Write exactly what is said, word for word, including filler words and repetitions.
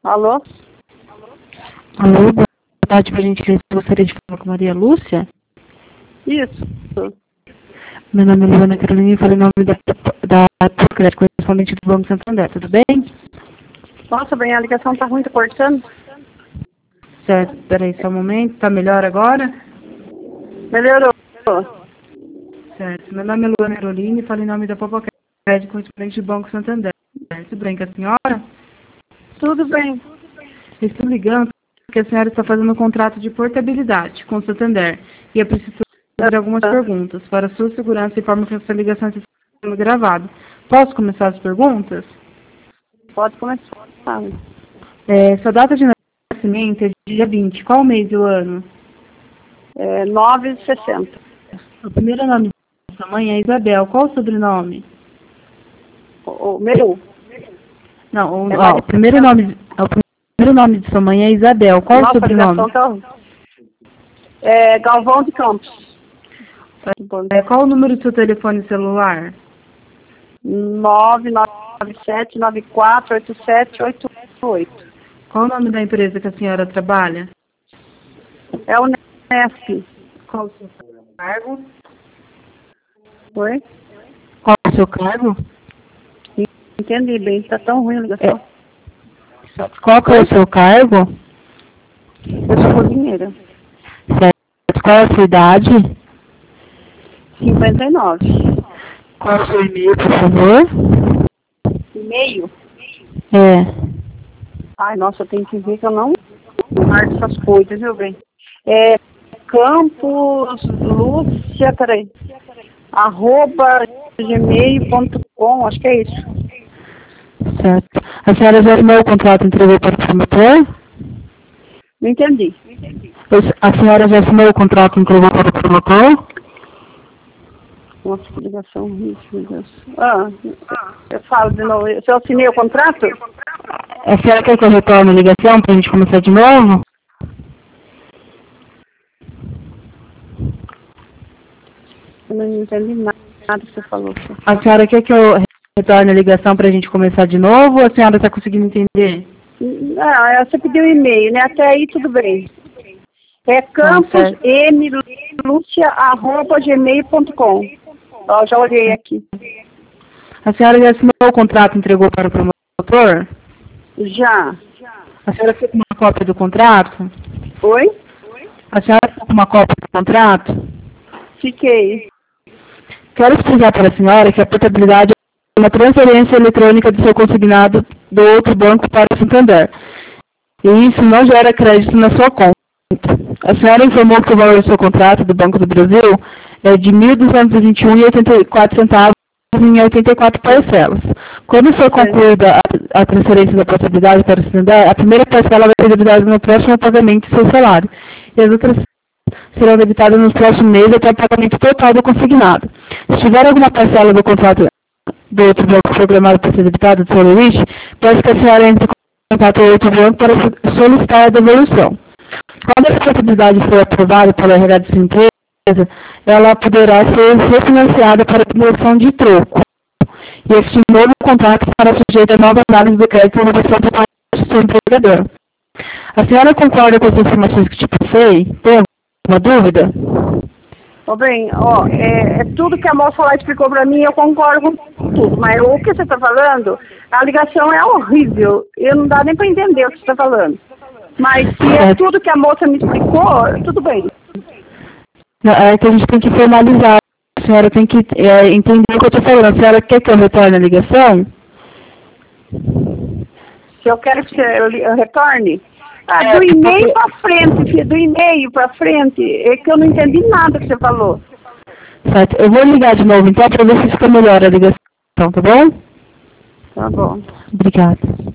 Alô? Alô, boa tarde, pra gente que gostaria de falar com Maria Lúcia. Isso. Meu nome é Luana Carolina e falo em nome da, da Procred, correspondente do Banco Santander, tudo bem? Nossa, bem, a ligação tá ruim, tá cortando. Certo, peraí só um momento, tá melhor agora? Melhorou. Certo, meu nome é Luana Carolina e falo em nome da Procred, correspondente do Banco Santander. Tudo bem com a senhora? Tudo bem. Eu estou ligando porque a senhora está fazendo um contrato de portabilidade com o Santander e eu preciso fazer algumas Ah, perguntas para a sua segurança e forma que essa ligação está sendo gravada. Posso começar as perguntas? pode começar. É, sua data de nascimento é dia vinte. Qual o mês e o ano? É nove e sessenta. O primeiro nome de sua mãe é Isabel. Qual o sobrenome? O, o meu Não, o, é ó, Maria. o primeiro nome, ó, o primeiro nome de sua mãe é Isabel. Qual o Nossa, a sobrenome? ligação tá ruim. É Galvão de Campos. É, qual o número do seu telefone celular? nove nove sete nove quatro oito sete oito oito. Qual o nome da empresa que a senhora trabalha? É o Nesp. Qual o seu cargo? Oi? Qual o seu cargo? Entendi bem, tá tão ruim a ligação. É. Qual que é o seu cargo? Eu sou cozinheira. Certo. Qual a sua idade? cinquenta e nove. Qual o seu e-mail, por favor? E-mail? É. Ai, nossa, eu tenho que ver que eu não guardo essas coisas, viu, bem? É Campos Lúcia, peraí, arroba gmail ponto com, acho que é isso. Certo. A senhora já assinou o contrato e entregou para o promotor? Não entendi. A senhora já assinou o contrato e entregou para o promotor? Nossa, que ligação horrível, meu Deus. Ah, eu falo de novo. Se eu assinei o contrato? A senhora quer que eu retorne a ligação para a gente começar de novo? Eu não entendi nada que você falou. A senhora quer que eu retorne a ligação para a gente começar de novo ou a senhora está conseguindo entender? Ah, você pediu e-mail, né? Até aí tudo bem. É campos m lúcia arroba gmail ponto com. Ó, já olhei aqui. A senhora já assinou o contrato e entregou para o promotor? Já. A senhora ficou com uma cópia do contrato? Oi? A senhora ficou com uma cópia do contrato? Fiquei. Quero explicar para a senhora que a portabilidade é uma transferência eletrônica do seu consignado do outro banco para o Santander. E isso não gera crédito na sua conta. A senhora informou que o valor do seu contrato do Banco do Brasil é de mil duzentos e vinte e um reais e oitenta e quatro centavos em oitenta e quatro parcelas. Quando for concluída a, a transferência da portabilidade para o Santander, a primeira parcela vai ser debitada no próximo pagamento do seu salário. E as outras serão debitadas nos próximos meses até o pagamento total do consignado. Se tiver alguma parcela do contrato do outro banco programado para ser debitada do seu limite, peço que a senhora entre em contato com o outro banco para solicitar a devolução. Quando essa possibilidade for aprovada pela R H de sua empresa, ela poderá ser refinanciada para a promoção de troco. E este novo contrato estará sujeito a nova análise do crédito e renovação por parte do seu empregador. A senhora concorda com as informações que te passei? Tem alguma dúvida? Ó, bem, ó, é, é tudo que a moça lá explicou pra mim, eu concordo com tudo. Mas o que você tá falando, a ligação é horrível. Eu não dá nem pra entender o que você tá falando. Mas se é tudo que a moça me explicou, tudo bem. Não, é que a gente tem que formalizar. A senhora tem que é, entender o que eu estou falando. A senhora quer que eu retorne a ligação? Se eu quero que você retorne? Ah, É, do e-mail porque- pra frente, filho, do e-mail pra frente. É que eu não entendi nada que você falou. Certo. Eu vou ligar de novo então para ver se fica melhor a ligação, tá bom? Tá bom. Obrigada.